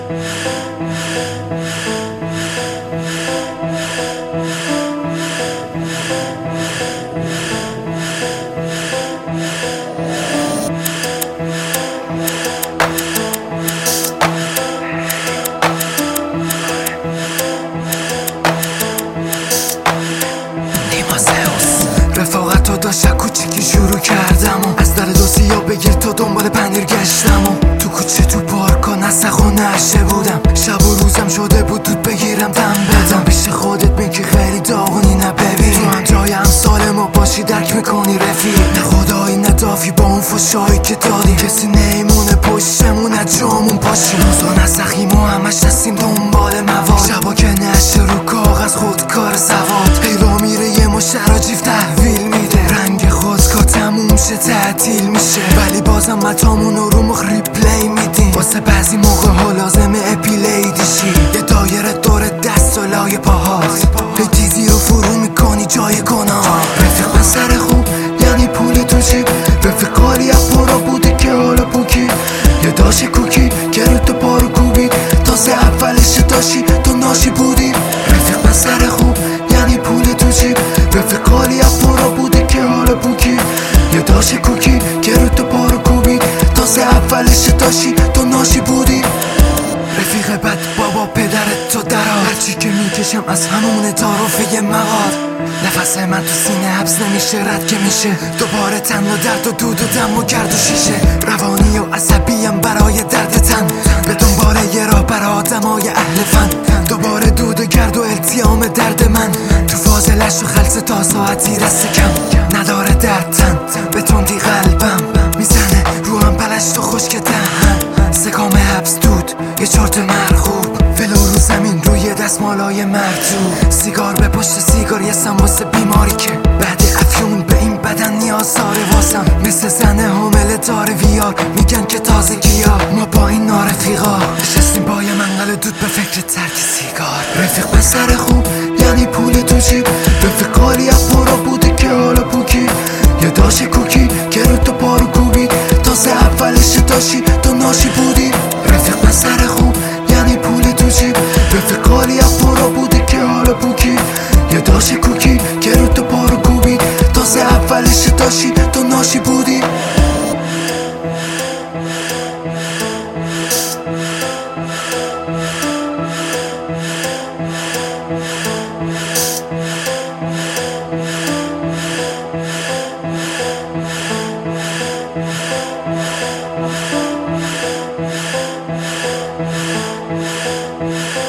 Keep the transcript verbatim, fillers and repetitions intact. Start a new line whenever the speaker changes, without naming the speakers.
رفاقت رو داشت کوچیکی شروع کردم و از در دو سیا بگیر تا دنبال پنیر گشتم و تو کوچه تو پارکا نسخ و نشه بودم. شب و روزم شده بود دود بگیرم دم بدم پیش خودت بگی خیلی داغونی نببین تو هم جای امثال ما باشی درک میکنی رفیق. نه خدایی ندافی با اون فشایی که دادی کسی نیمونه پشتمون از جامون پاشی. روزا نسخیم و همش دستیم دنبال مواد شبا که نشه رو کاغذ خودکار سواد پیدا میره یه مشترا جیف تحویل میده رنگ خودکار تموم شه تعطیل میشه ولی بازم متامون رو مخ ریپلی میدیم واسه بعضی موقع ها لازمه اپیلیدیشی یه دایره دور دست و لای پاهات یه تیزی رو فرو میکنی جای گناه. رفیق من سر خوب یعنی پول تو جیب رفیقالی از پورا بوده که حالا پوکی یه داشت کوکی که رو تو پارو کوبید تازه اولش داشتی تو ناشی بودی. رفیق من سر خوب یعنی پول تو جیب رفیقالی از پورا بوده که حالا پوکی یه داشت کوکی که رو تو پارو کوبید تازه اولش داشتی تو ناشی بودی. رفیق بد بابا پدرت تو درار هرچی که میکشم از همون تعارفه مغاد نفس من تو سینه حبس نمیشه رد که میشه دوباره تن و درد و دود و دم و گرد و شیشه روانی و عصبیم برای درد تن به دنبال یه راه برای آدمای اهل فن دوباره دود و گرد و التیام درد من تو فاضلش و خلص تا ساعتی رست کم نداره درد تن به تندی قلبم میزنه رو هم پلشت و خشک دهن سکام حبس دود یه چرت مرغوب ولو رو زمین روی دستمالای مرتوب سیگار به پشت سیگار یه واسه بیماری که بعد افیون به این بدن نیاز داره واسم مثل زن حامله داره ویار میگن که تازگی ها ما با این نارفیقا نشستیم با یه منقل دود به فکر ترک سیگار. رفیق من سر خوب یعنی پول تو جیب رفیقالی از پورا بوده که حالا پوکی یه داشت کوکی که رو تو پارو کوبید تازه اولش داشتی تو ناشی بودی. رفیق من سر خوب یعنی پول تو جیب رفیقالی از پورا بوده که حالا پوکی یه داشت کوکی که رو تو پارو کوبید تازه اولش داشتی تو ناشی بودی.
Yeah.